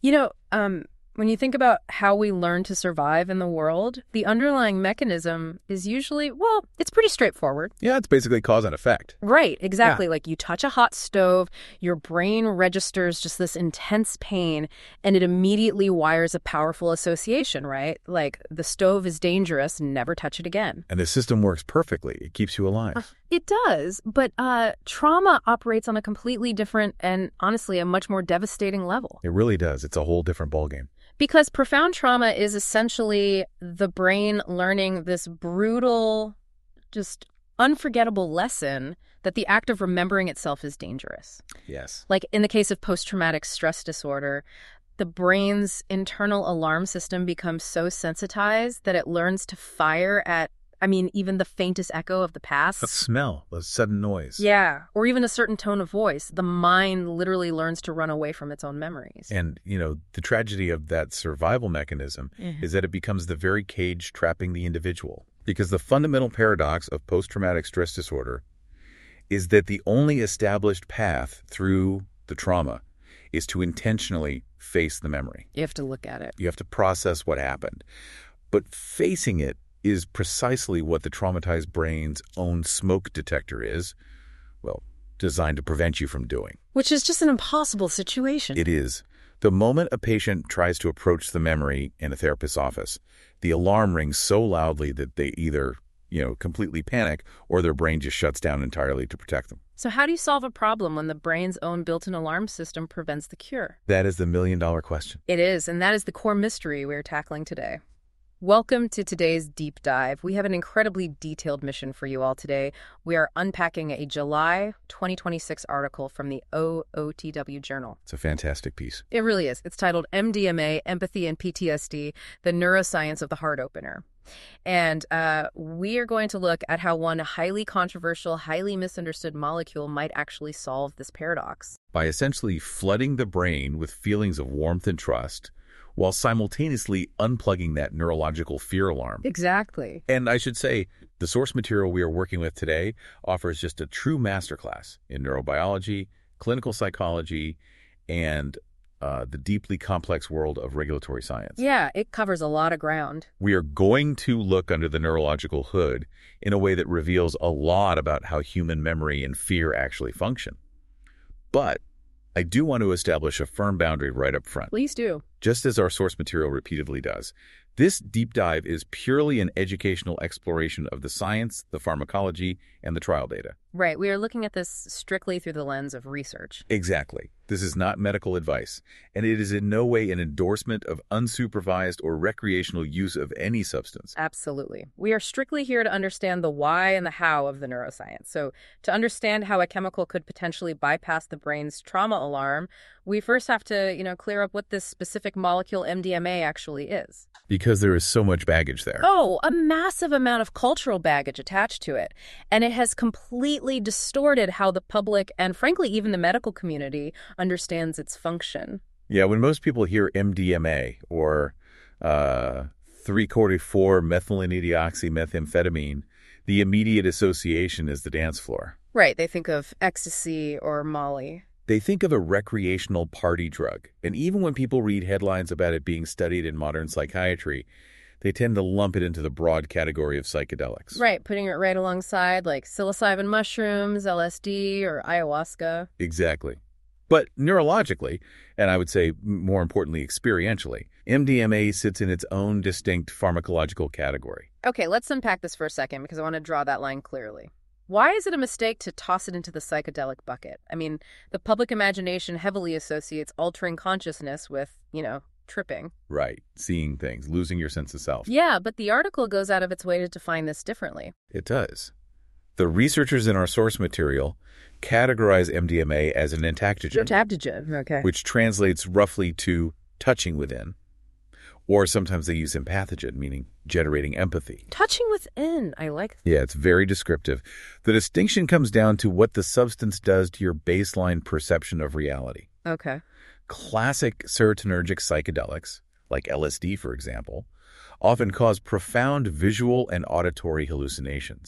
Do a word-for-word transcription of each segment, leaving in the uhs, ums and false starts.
You know, um, when you think about how we learn to survive in the world, the underlying mechanism is usually, well, it's pretty straightforward. Yeah, it's basically cause and effect. Right, exactly. Yeah. Like you touch a hot stove, your brain registers just this intense pain, and it immediately wires a powerful association, right? Like the stove is dangerous, never touch it again. And the system works perfectly. It keeps you alive. Uh, it does, but uh, trauma operates on a completely different and honestly a much more devastating level. It really does. It's a whole different ballgame. Because profound trauma is essentially the brain learning this brutal, just unforgettable lesson that the act of remembering itself is dangerous. Yes. Like in the case of post-traumatic stress disorder, the brain's internal alarm system becomes so sensitized that it learns to fire at, I mean, even the faintest echo of the past. A smell, a sudden noise. Yeah, or even a certain tone of voice. The mind literally learns to run away from its own memories. And, you know, the tragedy of that survival mechanism Mhm. is that it becomes the very cage trapping the individual. Because the fundamental paradox of post-traumatic stress disorder is that the only established path through the trauma is to intentionally face the memory. You have to look at it. You have to process what happened. But facing it is precisely what the traumatized brain's own smoke detector is, well, designed to prevent you from doing. Which is just an impossible situation. It is. The moment a patient tries to approach the memory in a therapist's office, the alarm rings so loudly that they either, you know, completely panic or their brain just shuts down entirely to protect them. So how do you solve a problem when the brain's own built-in alarm system prevents the cure? That is the million-dollar question. It is, and that is the core mystery we're tackling today. Welcome to today's deep dive. We have an incredibly detailed mission for you all today. We are unpacking a July twenty twenty-six article from the O O T W Journal. It's a fantastic piece. It really is. It's titled M D M A, Empathy and P T S D, The Neuroscience of the Heart Opener. And uh, we are going to look at how one highly controversial, highly misunderstood molecule might actually solve this paradox. By essentially flooding the brain with feelings of warmth and trust, while simultaneously unplugging that neurological fear alarm. Exactly. And I should say, the source material we are working with today offers just a true masterclass in neurobiology, clinical psychology, and uh, the deeply complex world of regulatory science. Yeah, it covers a lot of ground. We are going to look under the neurological hood in a way that reveals a lot about how human memory and fear actually function. But I do want to establish a firm boundary right up front. Please do. Just as our source material repeatedly does. This deep dive is purely an educational exploration of the science, the pharmacology, and the trial data. Right. We are looking at this strictly through the lens of research. Exactly. This is not medical advice, and it is in no way an endorsement of unsupervised or recreational use of any substance. Absolutely. We are strictly here to understand the why and the how of the neuroscience. So to understand how a chemical could potentially bypass the brain's trauma alarm, we first have to, you know, clear up what this specific molecule M D M A actually is. Because there is so much baggage there. Oh, a massive amount of cultural baggage attached to it. And it has completely distorted how the public and, frankly, even the medical community understands its function. Yeah, when most people hear M D M A or uh, three forty-four methylene-deoxymethamphetamine, the immediate association is the dance floor. Right. They think of ecstasy or Molly. They think of a recreational party drug. And even when people read headlines about it being studied in modern psychiatry, they tend to lump it into the broad category of psychedelics. Right, putting it right alongside like psilocybin mushrooms, L S D, or ayahuasca. Exactly. But neurologically, and I would say more importantly experientially, M D M A sits in its own distinct pharmacological category. Okay, let's unpack this for a second because I want to draw that line clearly. Why is it a mistake to toss it into the psychedelic bucket? I mean, the public imagination heavily associates altering consciousness with, you know, tripping. Right. Seeing things, losing your sense of self. Yeah, but the article goes out of its way to define this differently. It does. The researchers in our source material categorize M D M A as an entactogen, Adaptogen, okay. which translates roughly to touching within. Or sometimes they use empathogen, meaning generating empathy. Touching within, I like that. Yeah, it's very descriptive. The distinction comes down to what the substance does to your baseline perception of reality. Okay. Classic serotonergic psychedelics, like L S D, for example, often cause profound visual and auditory hallucinations.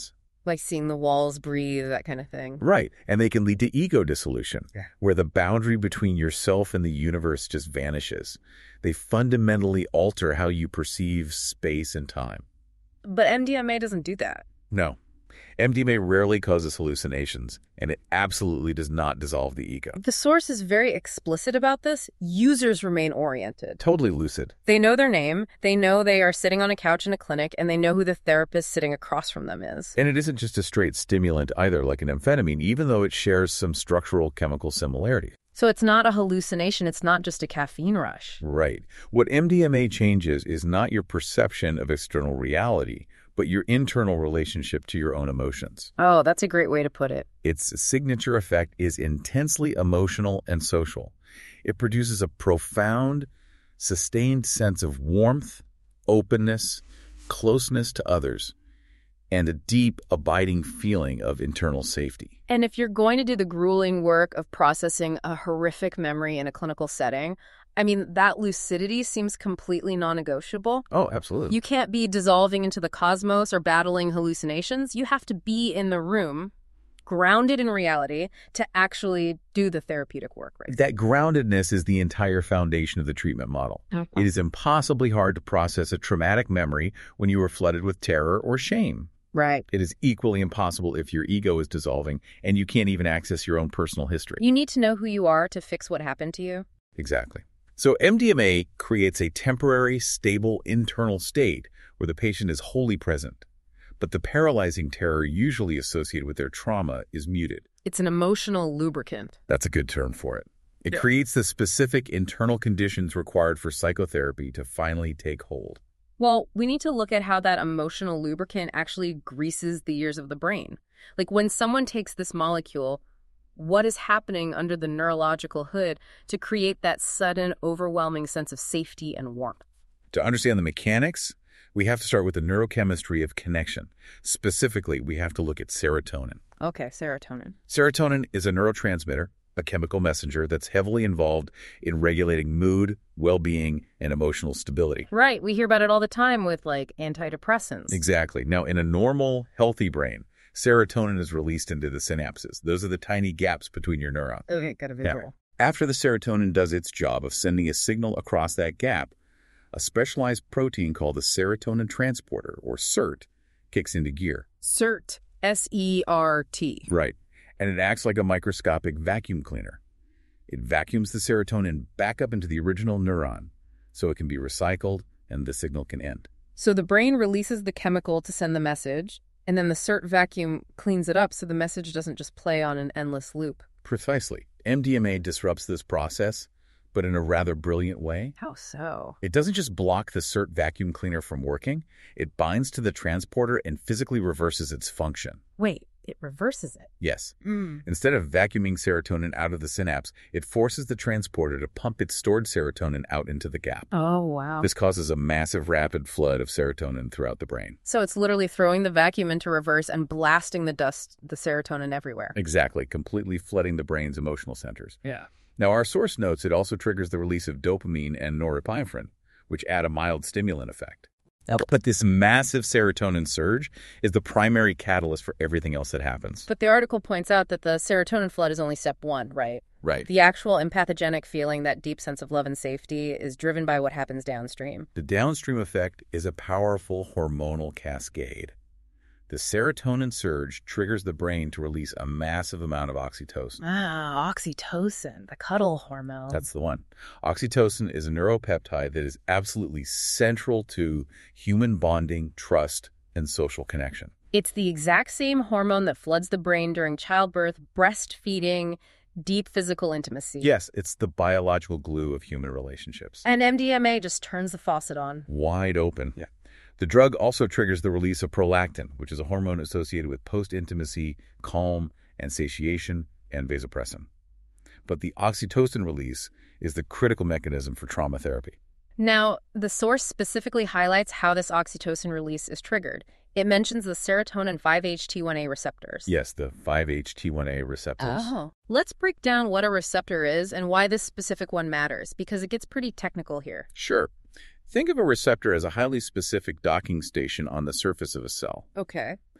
Like seeing the walls breathe, that kind of thing. Right. And they can lead to ego dissolution, Yeah. where the boundary between yourself and the universe just vanishes. They fundamentally alter how you perceive space and time. But M D M A doesn't do that. No. M D M A rarely causes hallucinations, and it absolutely does not dissolve the ego. The source is very explicit about this. Users remain oriented. Totally lucid. They know their name, they know they are sitting on a couch in a clinic, and they know who the therapist sitting across from them is. And it isn't just a straight stimulant either, like an amphetamine, even though it shares some structural chemical similarities. So it's not a hallucination, it's not just a caffeine rush. Right. What M D M A changes is not your perception of external reality, but your internal relationship to your own emotions. Oh, that's a great way to put it. Its signature effect is intensely emotional and social. It produces a profound, sustained sense of warmth, openness, closeness to others, and a deep, abiding feeling of internal safety. And if you're going to do the grueling work of processing a horrific memory in a clinical setting, I mean, that lucidity seems completely non-negotiable. Oh, absolutely. You can't be dissolving into the cosmos or battling hallucinations. You have to be in the room, grounded in reality, to actually do the therapeutic work, right? That groundedness is the entire foundation of the treatment model. Okay. It is impossibly hard to process a traumatic memory when you are flooded with terror or shame. Right. It is equally impossible if your ego is dissolving and you can't even access your own personal history. You need to know who you are to fix what happened to you. Exactly. So M D M A creates a temporary, stable internal state where the patient is wholly present, but the paralyzing terror usually associated with their trauma is muted. It's an emotional lubricant. That's a good term for it. It Yeah. creates the specific internal conditions required for psychotherapy to finally take hold. Well, we need to look at how that emotional lubricant actually greases the gears of the brain. Like when someone takes this molecule, what is happening under the neurological hood to create that sudden, overwhelming sense of safety and warmth? To understand the mechanics, we have to start with the neurochemistry of connection. Specifically, we have to look at serotonin. Okay, serotonin. Serotonin is a neurotransmitter, a chemical messenger that's heavily involved in regulating mood, well-being, and emotional stability. Right, we hear about it all the time with like antidepressants. Exactly. Now, in a normal, healthy brain, serotonin is released into the synapses. Those are the tiny gaps between your neurons. Okay, got a visual. After the serotonin does its job of sending a signal across that gap, a specialized protein called the serotonin transporter, or S E R T, kicks into gear. S E R T. S E R T. Right. And it acts like a microscopic vacuum cleaner. It vacuums the serotonin back up into the original neuron so it can be recycled and the signal can end. So the brain releases the chemical to send the message, and then the S E R T vacuum cleans it up so the message doesn't just play on an endless loop. Precisely. M D M A disrupts this process, but in a rather brilliant way. How so? It doesn't just block the S E R T vacuum cleaner from working, it binds to the transporter and physically reverses its function. Wait, it reverses it. Yes. Mm. Instead of vacuuming serotonin out of the synapse, it forces the transporter to pump its stored serotonin out into the gap. Oh, wow. This causes a massive rapid flood of serotonin throughout the brain. So it's literally throwing the vacuum into reverse and blasting the dust, the serotonin everywhere. Exactly, completely flooding the brain's emotional centers. Yeah. Now, our source notes it also triggers the release of dopamine and norepinephrine, which add a mild stimulant effect. Yep. But this massive serotonin surge is the primary catalyst for everything else that happens. But the article points out that the serotonin flood is only step one, right? Right. The actual empathogenic feeling, that deep sense of love and safety, is driven by what happens downstream. The downstream effect is a powerful hormonal cascade. The serotonin surge triggers the brain to release a massive amount of oxytocin. Ah, oxytocin, the cuddle hormone. That's the one. Oxytocin is a neuropeptide that is absolutely central to human bonding, trust, and social connection. It's the exact same hormone that floods the brain during childbirth, breastfeeding, deep physical intimacy. Yes, it's the biological glue of human relationships. And M D M A just turns the faucet on. Wide open. Yeah. The drug also triggers the release of prolactin, which is a hormone associated with post-intimacy, calm, and satiation, and vasopressin. But the oxytocin release is the critical mechanism for trauma therapy. Now, the source specifically highlights how this oxytocin release is triggered. It mentions the serotonin five H T one A receptors. Yes, the five H T one A receptors. Oh. Let's break down what a receptor is and why this specific one matters, because it gets pretty technical here. Sure. Think of a receptor as a highly specific docking station on the surface of a cell. Okay.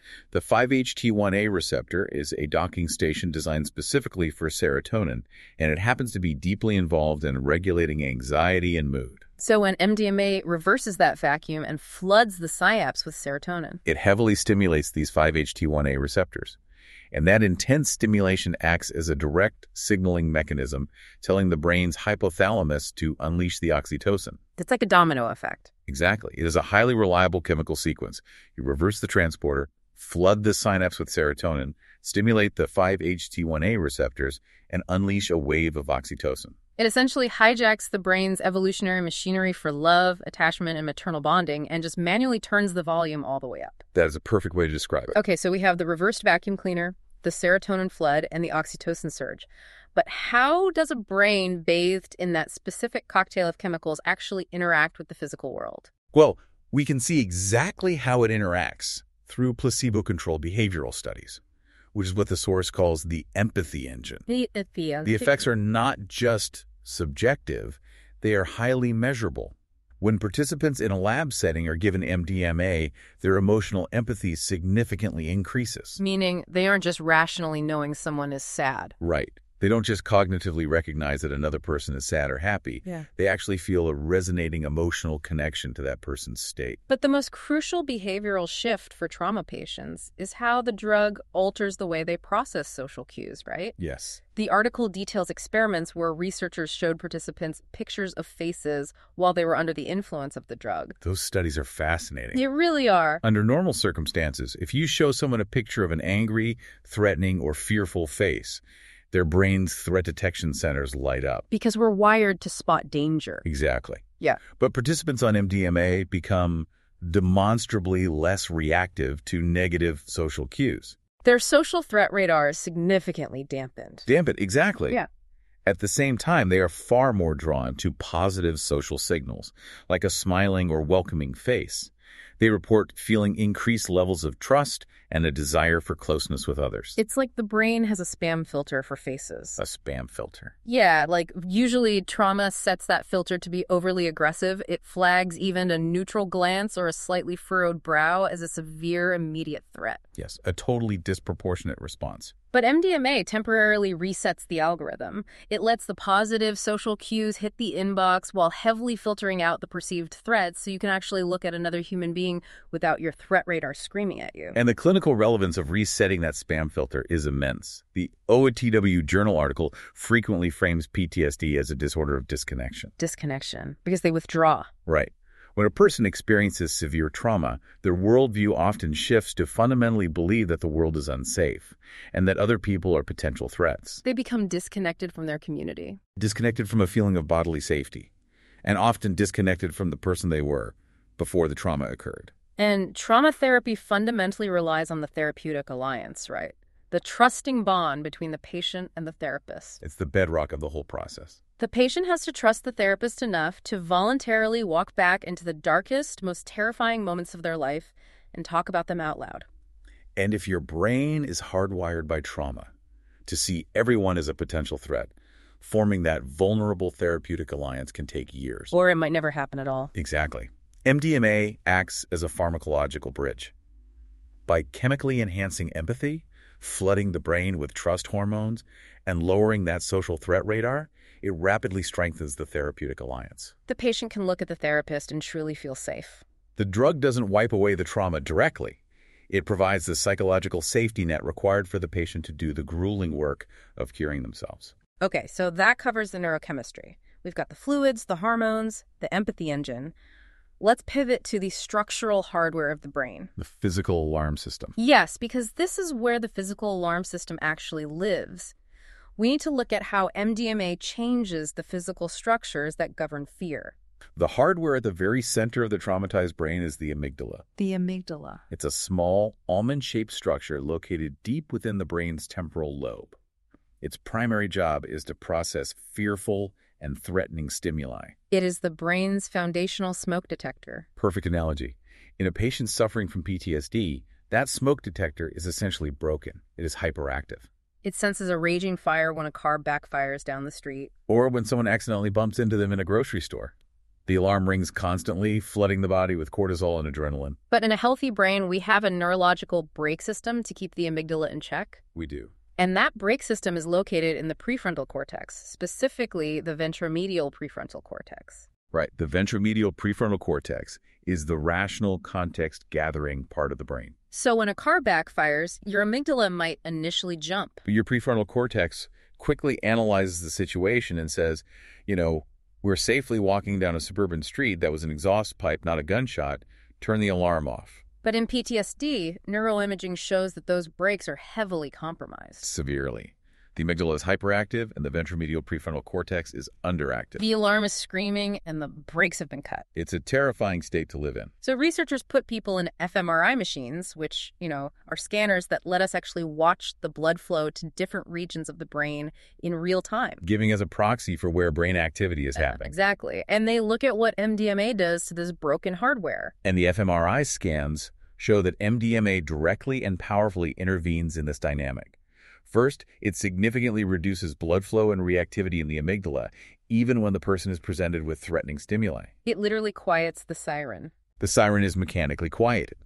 The five H T one A receptor is a docking station designed specifically for serotonin, and it happens to be deeply involved in regulating anxiety and mood. So when M D M A reverses that vacuum and floods the synapse with serotonin, it heavily stimulates these five H T one A receptors. And that intense stimulation acts as a direct signaling mechanism, telling the brain's hypothalamus to unleash the oxytocin. It's like a domino effect. Exactly. It is a highly reliable chemical sequence. You reverse the transporter, flood the synapse with serotonin, stimulate the five H T one A receptors, and unleash a wave of oxytocin. It essentially hijacks the brain's evolutionary machinery for love, attachment, and maternal bonding and just manually turns the volume all the way up. That is a perfect way to describe it. Okay, so we have the reversed vacuum cleaner, the serotonin flood, and the oxytocin surge. But how does a brain bathed in that specific cocktail of chemicals actually interact with the physical world? Well, we can see exactly how it interacts through placebo-controlled behavioral studies, which is what the source calls the empathy engine. The, the, the effects are not just subjective, they are highly measurable. When participants in a lab setting are given M D M A, their emotional empathy significantly increases. Meaning they aren't just rationally knowing someone is sad. Right. They don't just cognitively recognize that another person is sad or happy. Yeah. They actually feel a resonating emotional connection to that person's state. But the most crucial behavioral shift for trauma patients is how the drug alters the way they process social cues, right? Yes. The article details experiments where researchers showed participants pictures of faces while they were under the influence of the drug. Those studies are fascinating. They really are. Under normal circumstances, if you show someone a picture of an angry, threatening, or fearful face, their brain's threat detection centers light up. Because we're wired to spot danger. Exactly. Yeah. But participants on M D M A become demonstrably less reactive to negative social cues. Their social threat radar is significantly dampened. Dampened, exactly. Yeah. At the same time, they are far more drawn to positive social signals, like a smiling or welcoming face. They report feeling increased levels of trust and a desire for closeness with others. It's like the brain has a spam filter for faces. A spam filter. Yeah, like usually trauma sets that filter to be overly aggressive. It flags even a neutral glance or a slightly furrowed brow as a severe immediate threat. Yes, a totally disproportionate response. But M D M A temporarily resets the algorithm. It lets the positive social cues hit the inbox while heavily filtering out the perceived threats so you can actually look at another human being without your threat radar screaming at you. And the clinical relevance of resetting that spam filter is immense. The O A T W journal article frequently frames P T S D as a disorder of disconnection. Disconnection, because they withdraw. Right. When a person experiences severe trauma, their worldview often shifts to fundamentally believe that the world is unsafe and that other people are potential threats. They become disconnected from their community. Disconnected from a feeling of bodily safety, and often disconnected from the person they were before the trauma occurred. And trauma therapy fundamentally relies on the therapeutic alliance, right? The trusting bond between the patient and the therapist. It's the bedrock of the whole process. The patient has to trust the therapist enough to voluntarily walk back into the darkest, most terrifying moments of their life and talk about them out loud. And if your brain is hardwired by trauma to see everyone as a potential threat, forming that vulnerable therapeutic alliance can take years. Or it might never happen at all. Exactly. M D M A acts as a pharmacological bridge. By chemically enhancing empathy, flooding the brain with trust hormones, and lowering that social threat radar, it rapidly strengthens the therapeutic alliance. The patient can look at the therapist and truly feel safe. The drug doesn't wipe away the trauma directly. It provides the psychological safety net required for the patient to do the grueling work of curing themselves. Okay, so that covers the neurochemistry. We've got the fluids, the hormones, the empathy engine. Let's pivot to the structural hardware of the brain. The physical alarm system. Yes, because this is where the physical alarm system actually lives. We need to look at how M D M A changes the physical structures that govern fear. The hardware at the very center of the traumatized brain is the amygdala. The amygdala. It's a small, almond-shaped structure located deep within the brain's temporal lobe. Its primary job is to process fearful and threatening stimuli. It is the brain's foundational smoke detector. Perfect analogy. In a patient suffering from P T S D, that smoke detector is essentially broken. It is hyperactive. It senses a raging fire when a car backfires down the street. Or when someone accidentally bumps into them in a grocery store. The alarm rings constantly, flooding the body with cortisol and adrenaline. But in a healthy brain, we have a neurological brake system to keep the amygdala in check. We do. And that brake system is located in the prefrontal cortex, specifically the ventromedial prefrontal cortex. Right. The ventromedial prefrontal cortex is the rational context-gathering part of the brain. So when a car backfires, your amygdala might initially jump. Your prefrontal cortex quickly analyzes the situation and says, you know, we're safely walking down a suburban street that was an exhaust pipe, not a gunshot. Turn the alarm off. But in P T S D, neuroimaging shows that those brakes are heavily compromised. Severely. The amygdala is hyperactive and the ventromedial prefrontal cortex is underactive. The alarm is screaming and the brakes have been cut. It's a terrifying state to live in. So researchers put people in f M R I machines, which, you know, are scanners that let us actually watch the blood flow to different regions of the brain in real time. Giving us a proxy for where brain activity is Uh, happening. exactly. And they look at what M D M A does to this broken hardware. And the f M R I scans show that M D M A directly and powerfully intervenes in this dynamic. First, it significantly reduces blood flow and reactivity in the amygdala, even when the person is presented with threatening stimuli. It literally quiets the siren. The siren is mechanically quieted.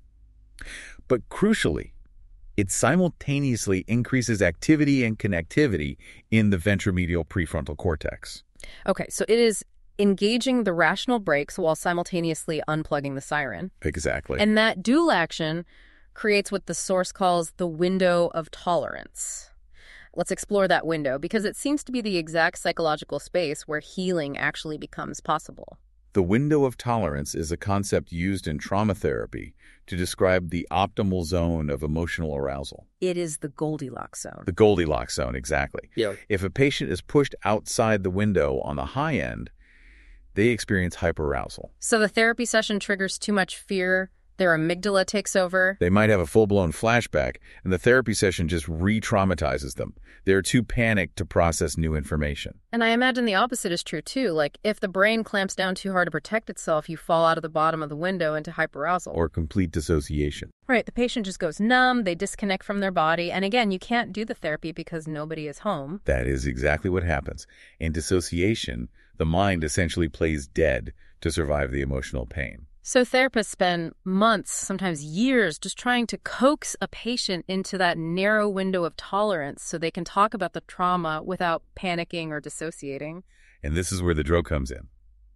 But crucially, it simultaneously increases activity and connectivity in the ventromedial prefrontal cortex. Okay, so it is engaging the rational brakes while simultaneously unplugging the siren. Exactly. And that dual action creates what the source calls the window of tolerance. Let's explore that window because it seems to be the exact psychological space where healing actually becomes possible. The window of tolerance is a concept used in trauma therapy to describe the optimal zone of emotional arousal. It is the Goldilocks zone. The Goldilocks zone, exactly. Yeah. If a patient is pushed outside the window on the high end, they experience hyperarousal. So the therapy session triggers too much fear, their amygdala takes over. They might have a full-blown flashback, and the therapy session just re-traumatizes them. They're too panicked to process new information. And I imagine the opposite is true too. Like if the brain clamps down too hard to protect itself, you fall out of the bottom of the window into hyperarousal. Or complete dissociation. Right, the patient just goes numb, they disconnect from their body, and again, you can't do the therapy because nobody is home. That is exactly what happens. In dissociation, the mind essentially plays dead to survive the emotional pain. So therapists spend months, sometimes years, just trying to coax a patient into that narrow window of tolerance so they can talk about the trauma without panicking or dissociating. And this is where the drug comes in.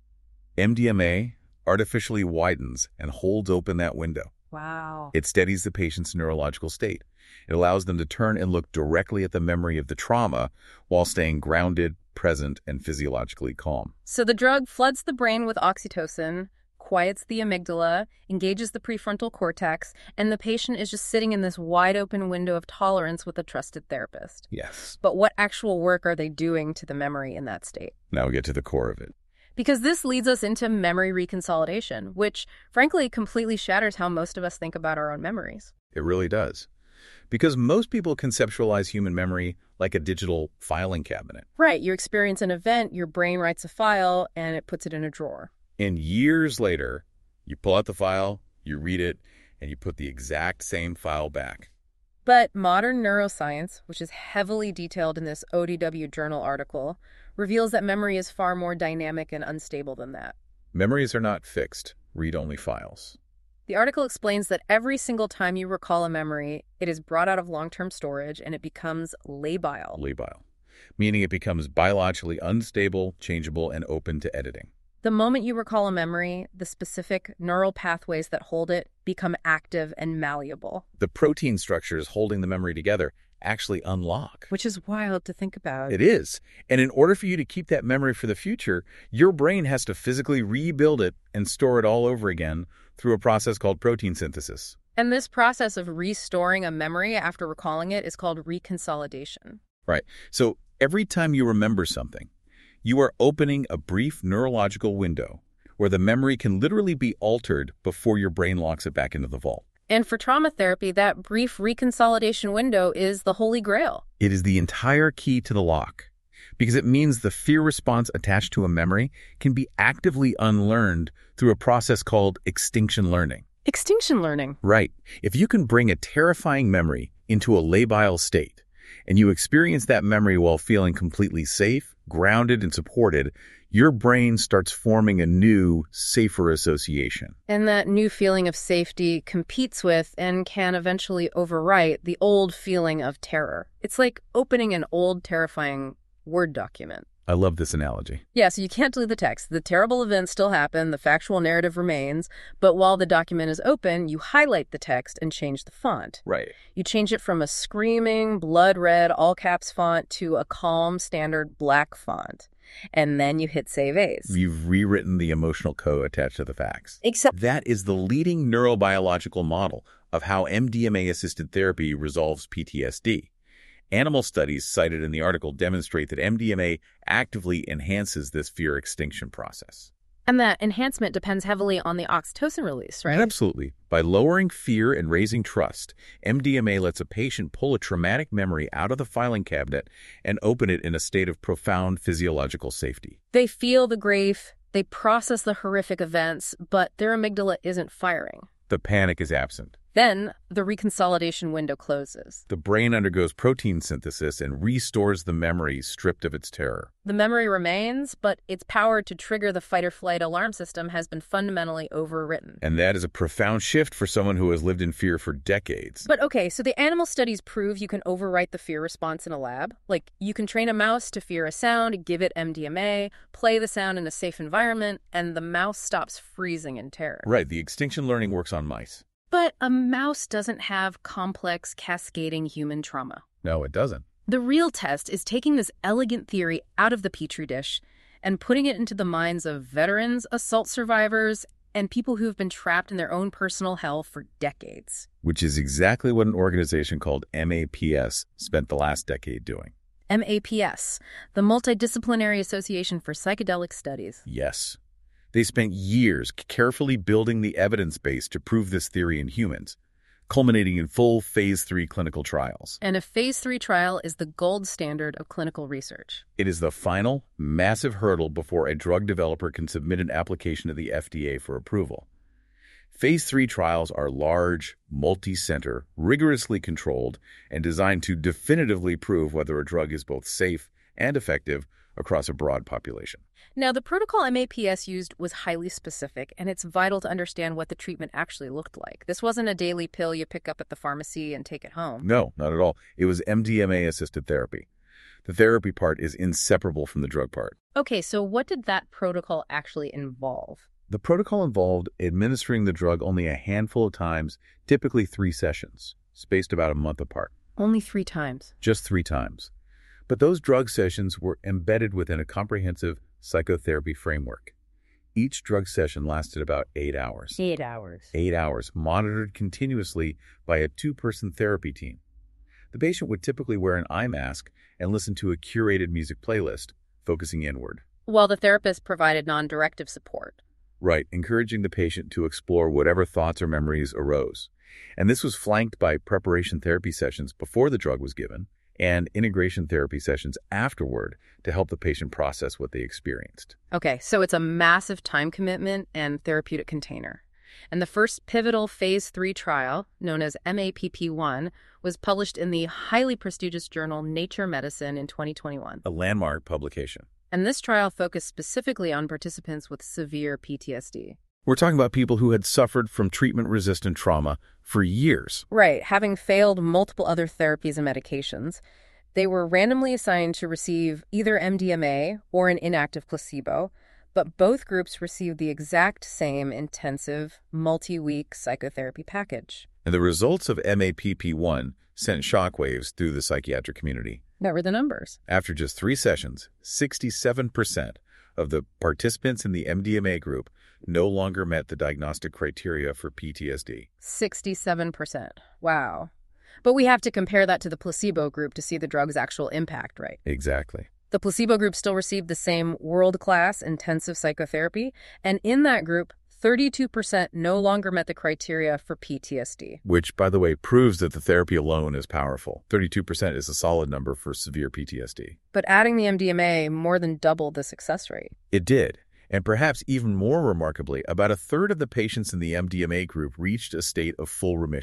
M D M A artificially widens and holds open that window. Wow. It steadies the patient's neurological state. It allows them to turn and look directly at the memory of the trauma while staying grounded, present, and physiologically calm. So the drug floods the brain with oxytocin, quiets the amygdala, engages the prefrontal cortex, and the patient is just sitting in this wide-open window of tolerance with a trusted therapist. Yes. But what actual work are they doing to the memory in that state? Now we get to the core of it. Because this leads us into memory reconsolidation, which, frankly, completely shatters how most of us think about our own memories. It really does. Because most people conceptualize human memory like a digital filing cabinet. Right. You experience an event, your brain writes a file, and it puts it in a drawer. And years later, you pull out the file, you read it, and you put the exact same file back. But modern neuroscience, which is heavily detailed in this O D W journal article, reveals that memory is far more dynamic and unstable than that. Memories are not fixed, read-only files. The article explains that every single time you recall a memory, it is brought out of long-term storage and it becomes labile. Labile, meaning it becomes biologically unstable, changeable, and open to editing. The moment you recall a memory, the specific neural pathways that hold it become active and malleable. The protein structures holding the memory together actually unlock. Which is wild to think about. It is. And in order for you to keep that memory for the future, your brain has to physically rebuild it and store it all over again through a process called protein synthesis. And this process of restoring a memory after recalling it is called reconsolidation. Right. So every time you remember something, you are opening a brief neurological window where the memory can literally be altered before your brain locks it back into the vault. And for trauma therapy, that brief reconsolidation window is the holy grail. It is the entire key to the lock because it means the fear response attached to a memory can be actively unlearned through a process called extinction learning. Extinction learning. Right. If you can bring a terrifying memory into a labile state and you experience that memory while feeling completely safe, grounded, and supported, your brain starts forming a new, safer association. And that new feeling of safety competes with and can eventually overwrite the old feeling of terror. It's like opening an old, terrifying Word document. I love this analogy. Yeah, so you can't delete the text. The terrible events still happen, the factual narrative remains, but while the document is open, you highlight the text and change the font. Right. You change it from a screaming, blood red, all caps font to a calm, standard black font. And then you hit Save As. You've rewritten the emotional code attached to the facts. Except That is the leading neurobiological model of how M D M A-assisted therapy resolves P T S D. Animal studies cited in the article demonstrate that M D M A actively enhances this fear extinction process. And that enhancement depends heavily on the oxytocin release, right? Absolutely. By lowering fear and raising trust, M D M A lets a patient pull a traumatic memory out of the filing cabinet and open it in a state of profound physiological safety. They feel the grief, they process the horrific events, but their amygdala isn't firing. The panic is absent. Then the reconsolidation window closes. The brain undergoes protein synthesis and restores the memory stripped of its terror. The memory remains, but its power to trigger the fight-or-flight alarm system has been fundamentally overwritten. And that is a profound shift for someone who has lived in fear for decades. But okay, so the animal studies prove you can overwrite the fear response in a lab. Like, you can train a mouse to fear a sound, give it M D M A, play the sound in a safe environment, and the mouse stops freezing in terror. Right, the extinction learning works on mice. But a mouse doesn't have complex, cascading human trauma. No, it doesn't. The real test is taking this elegant theory out of the petri dish and putting it into the minds of veterans, assault survivors, and people who have been trapped in their own personal hell for decades. Which is exactly what an organization called M A P S spent the last decade doing. M A P S, the Multidisciplinary Association for Psychedelic Studies. Yes. They spent years carefully building the evidence base to prove this theory in humans, culminating in full phase three clinical trials. And a phase three trial is the gold standard of clinical research. It is the final, massive hurdle before a drug developer can submit an application to the F D A for approval. Phase three trials are large, multi-center, rigorously controlled, and designed to definitively prove whether a drug is both safe and effective across a broad population. Now, the protocol M A P S used was highly specific, and it's vital to understand what the treatment actually looked like. This wasn't a daily pill you pick up at the pharmacy and take it home. No, not at all. It was M D M A-assisted therapy. The therapy part is inseparable from the drug part. Okay, so what did that protocol actually involve? The protocol involved administering the drug only a handful of times, typically three sessions, spaced about a month apart. Only three times. Just three times. But those drug sessions were embedded within a comprehensive psychotherapy framework. Each drug session lasted about eight hours. Eight hours. Eight hours, monitored continuously by a two-person therapy team. The patient would typically wear an eye mask and listen to a curated music playlist, focusing inward. While the therapist provided non-directive support. Right, encouraging the patient to explore whatever thoughts or memories arose. And this was flanked by preparation therapy sessions before the drug was given, and integration therapy sessions afterward to help the patient process what they experienced. Okay, so it's a massive time commitment and therapeutic container. And the first pivotal phase three trial, known as M A P P one, was published in the highly prestigious journal Nature Medicine in twenty twenty-one. A landmark publication. And this trial focused specifically on participants with severe P T S D. We're talking about people who had suffered from treatment-resistant trauma for years. Right, having failed multiple other therapies and medications. They were randomly assigned to receive either M D M A or an inactive placebo, but both groups received the exact same intensive, multi-week psychotherapy package. And the results of M A P P one sent shockwaves through the psychiatric community. What were the numbers? After just three sessions, sixty-seven percent of the participants in the M D M A group no longer met the diagnostic criteria for P T S D. sixty-seven percent. Wow. But we have to compare that to the placebo group to see the drug's actual impact, right? Exactly. The placebo group still received the same world-class intensive psychotherapy, and in that group, thirty-two percent no longer met the criteria for P T S D. Which, by the way, proves that the therapy alone is powerful. thirty-two percent is a solid number for severe P T S D. But adding the M D M A more than doubled the success rate. It did. And perhaps even more remarkably, about a third of the patients in the M D M A group reached a state of full remission.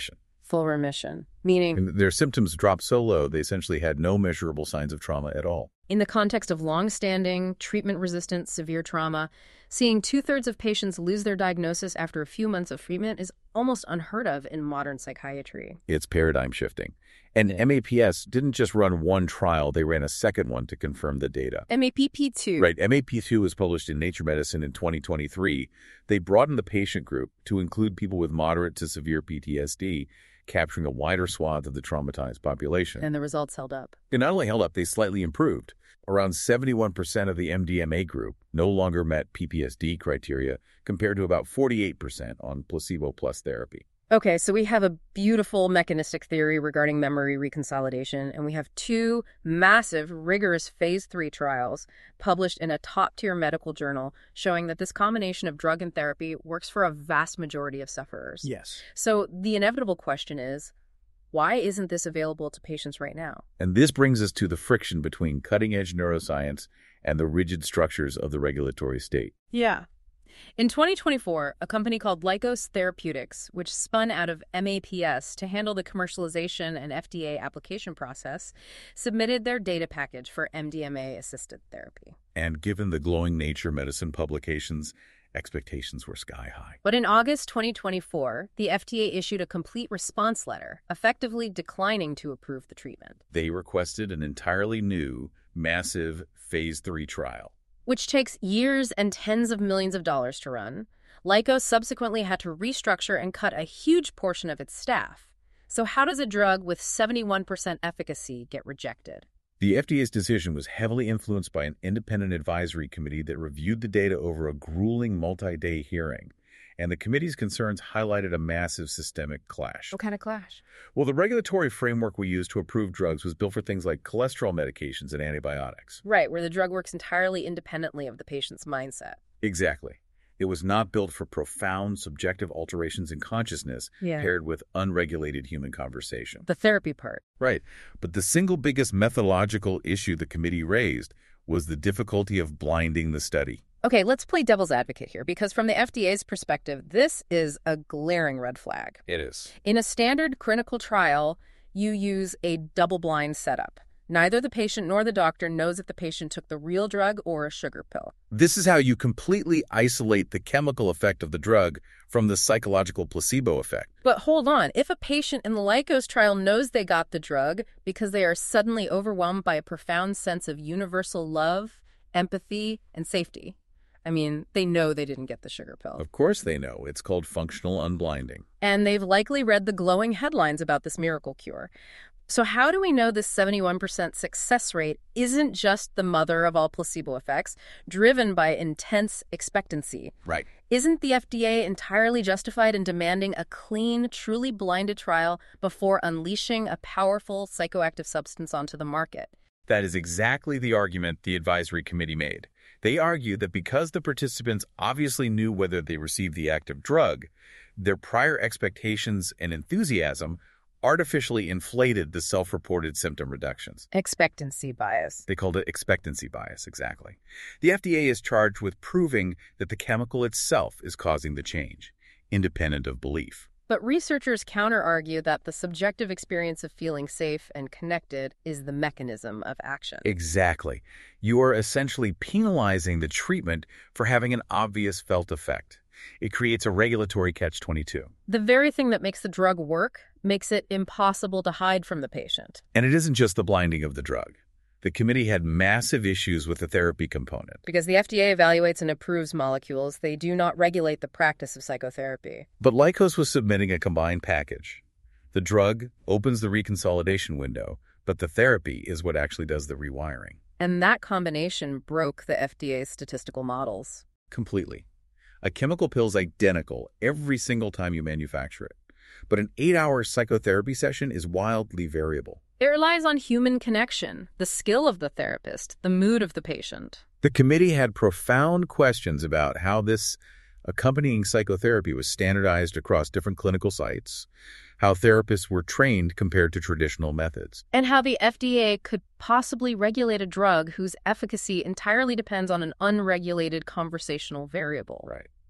Full remission, meaning And their symptoms dropped so low, they essentially had no measurable signs of trauma at all. in the context of long-standing, treatment-resistant severe trauma, seeing two-thirds of patients lose their diagnosis after a few months of treatment is almost unheard of in modern psychiatry. It's paradigm shifting. And M A P S didn't just run one trial, they ran a second one to confirm the data. M A P P two. Right, M A P two was published in Nature Medicine in twenty twenty-three. They broadened the patient group to include people with moderate to severe P T S D, capturing a wider swath of the traumatized population. And the results held up. They not only held up, they slightly improved. Around seventy-one percent of the M D M A group no longer met P P S D criteria, compared to about forty-eight percent on placebo plus therapy. Okay, so we have a beautiful mechanistic theory regarding memory reconsolidation, and we have two massive, rigorous phase three trials published in a top-tier medical journal showing that this combination of drug and therapy works for a vast majority of sufferers. Yes. So the inevitable question is, why isn't this available to patients right now? And this brings us to the friction between cutting-edge neuroscience and the rigid structures of the regulatory state. Yeah. In twenty twenty-four, a company called Lykos Therapeutics, which spun out of M A P S to handle the commercialization and F D A application process, submitted their data package for M D M A-assisted therapy. And given the glowing Nature Medicine publications, expectations were sky high. But in August twenty twenty-four, the F D A issued a complete response letter, effectively declining to approve the treatment. They requested an entirely new, massive phase three trial, which takes years and tens of millions of dollars to run. Lykos subsequently had to restructure and cut a huge portion of its staff. So how does a drug with seventy-one percent efficacy get rejected? The F D A's decision was heavily influenced by an independent advisory committee that reviewed the data over a grueling multi-day hearing. And the committee's concerns highlighted a massive systemic clash. What kind of clash? Well, the regulatory framework we use to approve drugs was built for things like cholesterol medications and antibiotics. Right, where the drug works entirely independently of the patient's mindset. Exactly. It was not built for profound subjective alterations in consciousness yeah. paired with unregulated human conversation. The therapy part. Right. But the single biggest methodological issue the committee raised was the difficulty of blinding the study. Okay, let's play devil's advocate here, because from the F D A's perspective, this is a glaring red flag. It is. In a standard clinical trial, you use a double-blind setup. Neither the patient nor the doctor knows if the patient took the real drug or a sugar pill. This is how you completely isolate the chemical effect of the drug from the psychological placebo effect. But hold on, if a patient in the Lykos trial knows they got the drug because they are suddenly overwhelmed by a profound sense of universal love, empathy, and safety, I mean, they know they didn't get the sugar pill. Of course they know. It's called functional unblinding. And they've likely read the glowing headlines about this miracle cure. So how do we know this seventy-one percent success rate isn't just the mother of all placebo effects, driven by intense expectancy? Right. Isn't the F D A entirely justified in demanding a clean, truly blinded trial before unleashing a powerful psychoactive substance onto the market? That is exactly the argument the advisory committee made. They argued that because the participants obviously knew whether they received the active drug, their prior expectations and enthusiasm artificially inflated the self-reported symptom reductions. Expectancy bias. They called it expectancy bias, exactly. The F D A is charged with proving that the chemical itself is causing the change, independent of belief. But researchers counter-argue that the subjective experience of feeling safe and connected is the mechanism of action. Exactly. You are essentially penalizing the treatment for having an obvious felt effect. It creates a regulatory catch twenty-two. The very thing that makes the drug work makes it impossible to hide from the patient. And it isn't just the blinding of the drug. The committee had massive issues with the therapy component. Because the F D A evaluates and approves molecules, they do not regulate the practice of psychotherapy. But Lykos was submitting a combined package. The drug opens the reconsolidation window, but the therapy is what actually does the rewiring. And that combination broke the F D A's statistical models. Completely. A chemical pill is identical every single time you manufacture it. But an eight-hour psychotherapy session is wildly variable. It relies on human connection, the skill of the therapist, the mood of the patient. The committee had profound questions about how this accompanying psychotherapy was standardized across different clinical sites, how therapists were trained compared to traditional methods, and how the F D A could possibly regulate a drug whose efficacy entirely depends on an unregulated conversational variable. Right.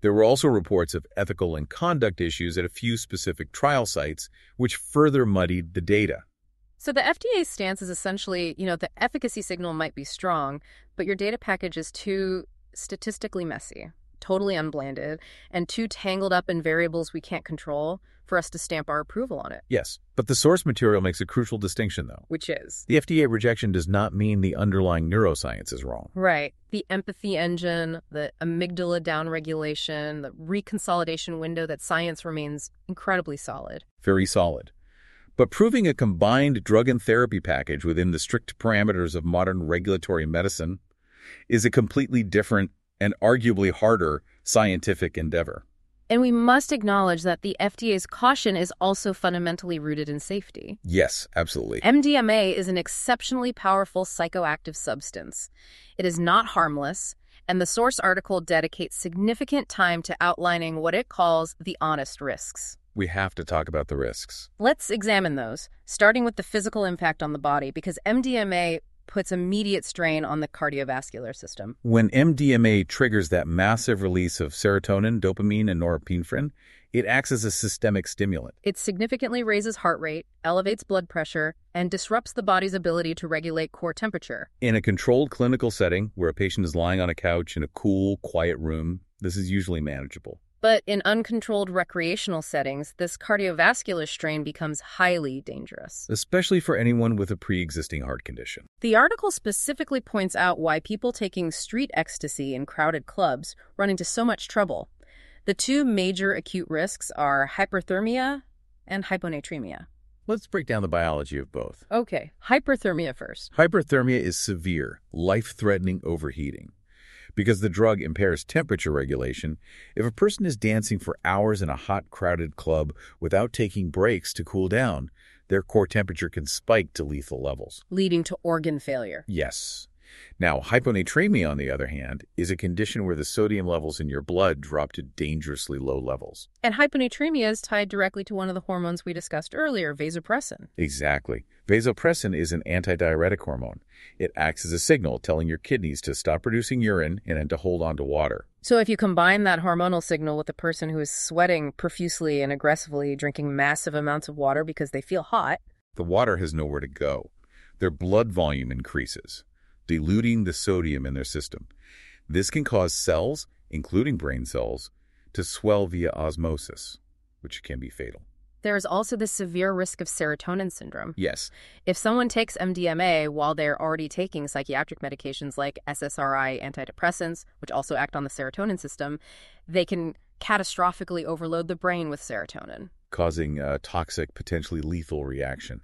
There were also reports of ethical and conduct issues at a few specific trial sites, which further muddied the data. So the F D A's stance is essentially, you know, the efficacy signal might be strong, but your data package is too statistically messy, totally unblended, and too tangled up in variables we can't control for us to stamp our approval on it. Yes, but the source material makes a crucial distinction, though. Which is? The F D A rejection does not mean the underlying neuroscience is wrong. Right. The empathy engine, the amygdala downregulation, the reconsolidation window that science remains incredibly solid. Very solid. But proving a combined drug and therapy package within the strict parameters of modern regulatory medicine is a completely different and arguably harder scientific endeavor. And we must acknowledge that the F D A's caution is also fundamentally rooted in safety. Yes, absolutely. M D M A is an exceptionally powerful psychoactive substance. It is not harmless, and the source article dedicates significant time to outlining what it calls the honest risks. We have to talk about the risks. Let's examine those, starting with the physical impact on the body, because M D M A puts immediate strain on the cardiovascular system. When M D M A triggers that massive release of serotonin, dopamine, and norepinephrine, it acts as a systemic stimulant. It significantly raises heart rate, elevates blood pressure, and disrupts the body's ability to regulate core temperature. In a controlled clinical setting where a patient is lying on a couch in a cool, quiet room, this is usually manageable. But in uncontrolled recreational settings, this cardiovascular strain becomes highly dangerous. Especially for anyone with a pre-existing heart condition. The article specifically points out why people taking street ecstasy in crowded clubs run into so much trouble. The two major acute risks are hyperthermia and hyponatremia. Let's break down the biology of both. Okay, hyperthermia first. Hyperthermia is severe, life-threatening overheating. Because the drug impairs temperature regulation, if a person is dancing for hours in a hot, crowded club without taking breaks to cool down, their core temperature can spike to lethal levels, leading to organ failure. Yes. Now, hyponatremia, on the other hand, is a condition where the sodium levels in your blood drop to dangerously low levels. And hyponatremia is tied directly to one of the hormones we discussed earlier, vasopressin. Exactly. Vasopressin is an antidiuretic hormone. It acts as a signal telling your kidneys to stop producing urine and to hold on to water. So if you combine that hormonal signal with a person who is sweating profusely and aggressively, drinking massive amounts of water because they feel hot, the water has nowhere to go. Their blood volume increases, diluting the sodium in their system. This can cause cells, including brain cells, to swell via osmosis, which can be fatal. There is also the severe risk of serotonin syndrome. Yes. If someone takes M D M A while they're already taking psychiatric medications like S S R I antidepressants, which also act on the serotonin system, they can catastrophically overload the brain with serotonin, causing a toxic, potentially lethal reaction.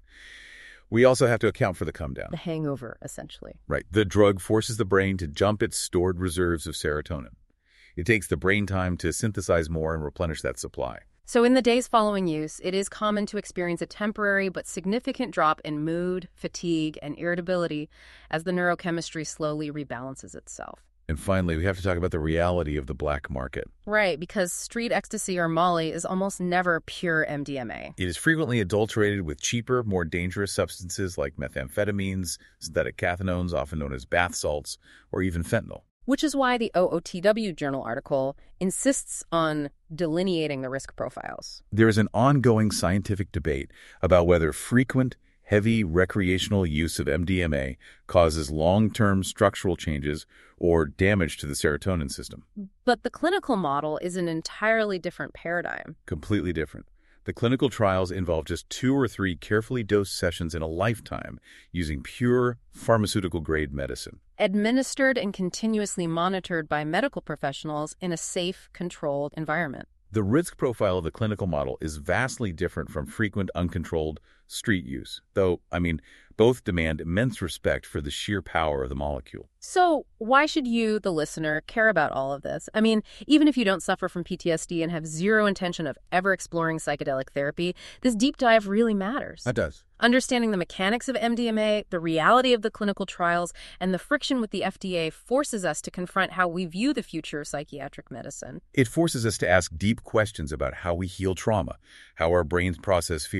We also have to account for the come down. The hangover, essentially. Right. The drug forces the brain to jump its stored reserves of serotonin. It takes the brain time to synthesize more and replenish that supply. So in the days following use, it is common to experience a temporary but significant drop in mood, fatigue, and irritability as the neurochemistry slowly rebalances itself. And finally, we have to talk about the reality of the black market. Right, because street ecstasy or Molly is almost never pure M D M A. It is frequently adulterated with cheaper, more dangerous substances like methamphetamines, synthetic cathinones, often known as bath salts, or even fentanyl. Which is why the O O T W journal article insists on delineating the risk profiles. There is an ongoing scientific debate about whether frequent, heavy recreational use of M D M A causes long-term structural changes or damage to the serotonin system. But the clinical model is an entirely different paradigm. Completely different. The clinical trials involve just two or three carefully dosed sessions in a lifetime using pure pharmaceutical-grade medicine, administered and continuously monitored by medical professionals in a safe, controlled environment. The risk profile of the clinical model is vastly different from frequent, uncontrolled street use, though, I mean, both demand immense respect for the sheer power of the molecule. So why should you, the listener, care about all of this? I mean, even if you don't suffer from P T S D and have zero intention of ever exploring psychedelic therapy, this deep dive really matters. That does. Understanding the mechanics of M D M A, the reality of the clinical trials, and the friction with the F D A forces us to confront how we view the future of psychiatric medicine. It forces us to ask deep questions about how we heal trauma, how our brains process fear,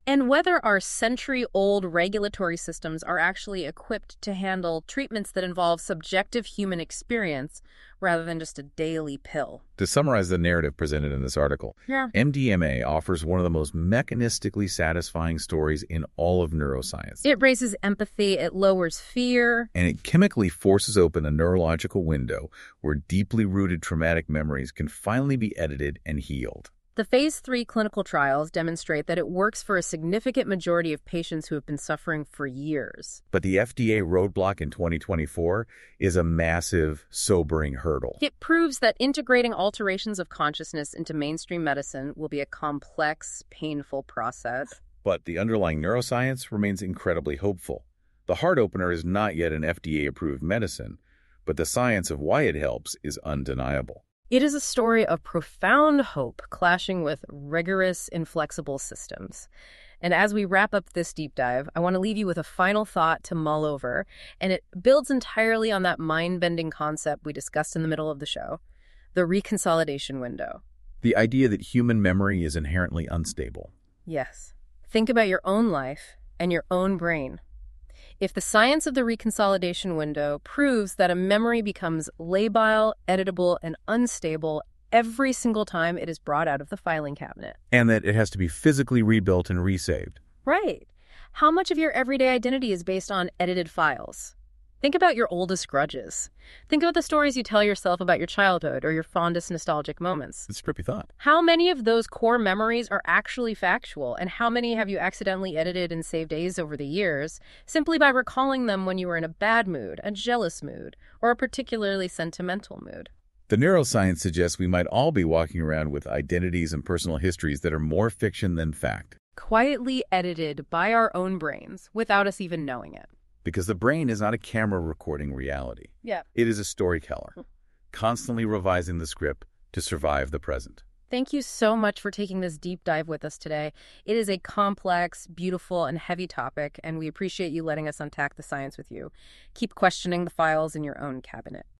and whether our century-old regulatory systems are actually equipped to handle treatments that involve subjective human experience rather than just a daily pill. To summarize the narrative presented in this article, Yeah. M D M A offers one of the most mechanistically satisfying stories in all of neuroscience. It raises empathy, it lowers fear, And it chemically forces open a neurological window where deeply rooted traumatic memories can finally be edited and healed. The phase three clinical trials demonstrate that it works for a significant majority of patients who have been suffering for years. But the F D A roadblock in twenty twenty-four is a massive, sobering hurdle. It proves that integrating alterations of consciousness into mainstream medicine will be a complex, painful process. But the underlying neuroscience remains incredibly hopeful. The heart opener is not yet an F D A-approved medicine, but the science of why it helps is undeniable. It is a story of profound hope clashing with rigorous, inflexible systems. And as we wrap up this deep dive, I want to leave you with a final thought to mull over, and it builds entirely on that mind-bending concept we discussed in the middle of the show, the reconsolidation window. The idea that human memory is inherently unstable. Yes. Think about your own life and your own brain. If the science of the reconsolidation window proves that a memory becomes labile, editable, and unstable every single time it is brought out of the filing cabinet. And that it has to be physically rebuilt and resaved. Right. How much of your everyday identity is based on edited files? Think about your oldest grudges. Think about the stories you tell yourself about your childhood or your fondest nostalgic moments. It's a trippy thought. How many of those core memories are actually factual, and how many have you accidentally edited and saved days over the years simply by recalling them when you were in a bad mood, a jealous mood, or a particularly sentimental mood? The neuroscience suggests we might all be walking around with identities and personal histories that are more fiction than fact. Quietly edited by our own brains without us even knowing it. Because the brain is not a camera recording reality. Yeah. It is a storyteller, constantly revising the script to survive the present. Thank you so much for taking this deep dive with us today. It is a complex, beautiful, and heavy topic, and we appreciate you letting us unpack the science with you. Keep questioning the files in your own cabinet.